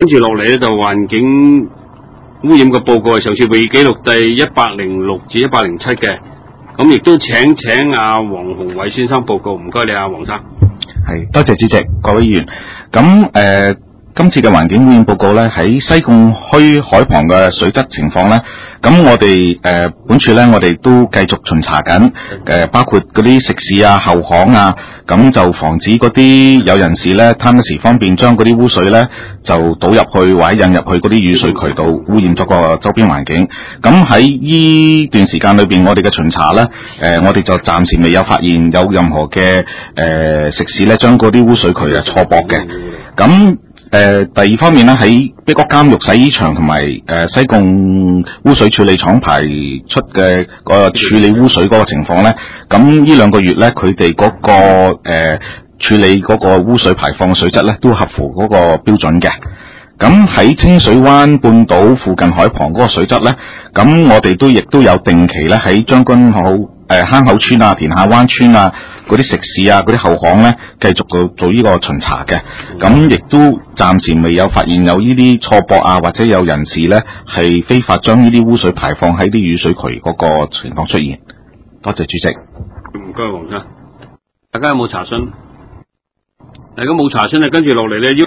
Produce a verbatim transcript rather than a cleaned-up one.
跟住落嚟咧就環境污染嘅報告係上次會議記錄第一百零六至一百零七嘅，咁亦都請請阿黃鴻偉先生報告，唔該你阿黃生。 係，多謝主席，各位議員。咁誒、呃，今次嘅環境污染報告咧，喺西貢區海旁嘅水質情況咧，咁我哋誒、呃、本處咧，我哋都繼續巡查緊，誒、呃、包括嗰啲食肆啊、後巷啊，咁就防止嗰啲有人士咧貪一時方便，將嗰啲污水咧就倒入去或者引入去嗰啲雨水渠道，污染咗個周邊環境。咁喺呢段時間裏邊，我哋嘅巡查咧，誒、呃、我哋就暫時未有發現有任何嘅誒、呃、食肆咧將嗰啲污水渠啊錯駁嘅。咁誒、呃，第二方面咧，喺碧谷監獄洗衣場同埋誒西貢污水處理廠排出嘅個處理污水嗰個情況咧，咁呢兩個月咧，佢哋嗰個誒、呃、處理嗰個污水排放水質咧，都合乎嗰個標準嘅。咁喺清水灣半島附近海旁嗰個水質咧，咁我哋都亦都有定期咧喺將軍澳誒、呃、坑口村啊、田下灣村啊嗰啲食肆啊、嗰啲後巷咧，繼續做做呢個巡查嘅。咁亦都暫時未有發現有呢啲錯駁啊，或者有人士咧係非法將呢啲污水排放喺啲雨水渠嗰個情況出現。多謝主席。 唔該黃生，大家有冇查詢？如果冇查詢咧，跟住落嚟咧要。